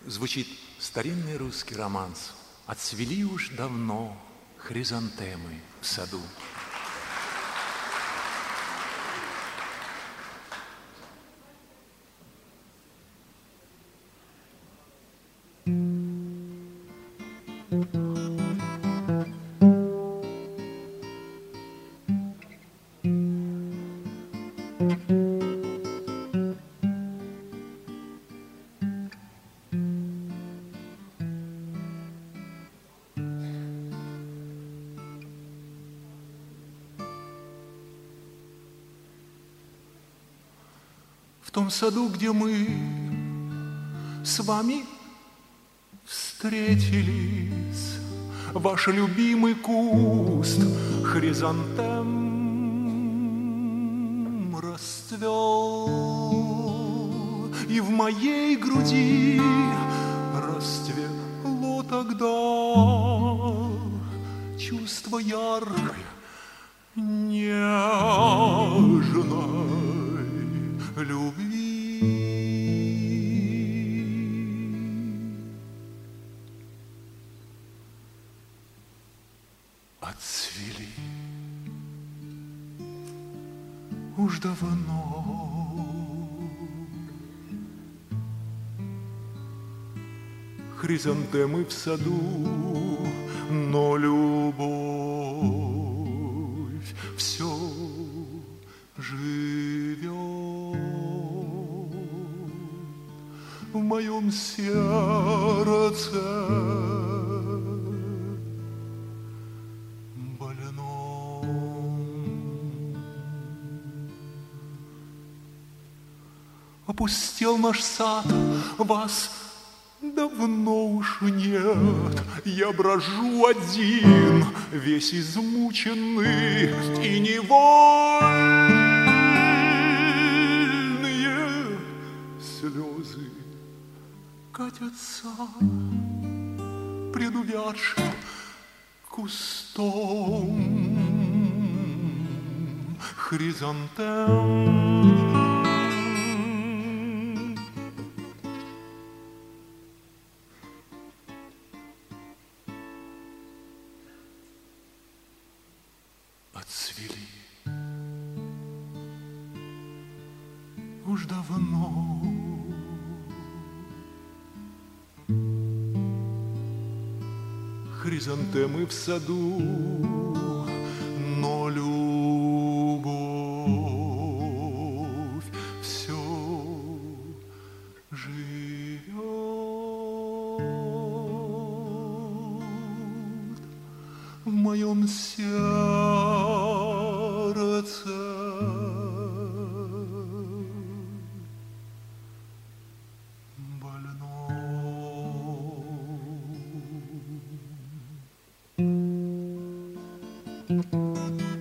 Звучит старинный русский романс. Отцвели уж давно хризантемы в саду. В том саду, где мы с вами встретились, ваш любимый куст хризантем расцвел, и в моей груди расцвело тогда чувство яркое, нежное любви. Отцвели уж давно хризантемы в саду, но любовь все живет в моем сердце больном. Опустел наш сад, вас давно уж нет. Я брожу один, весь измученный, и невольные слезы катятся пред увядшим кустом хризантем. Отцвели уж давно хризантемы в саду, но любовь все живет в моем сердце больном.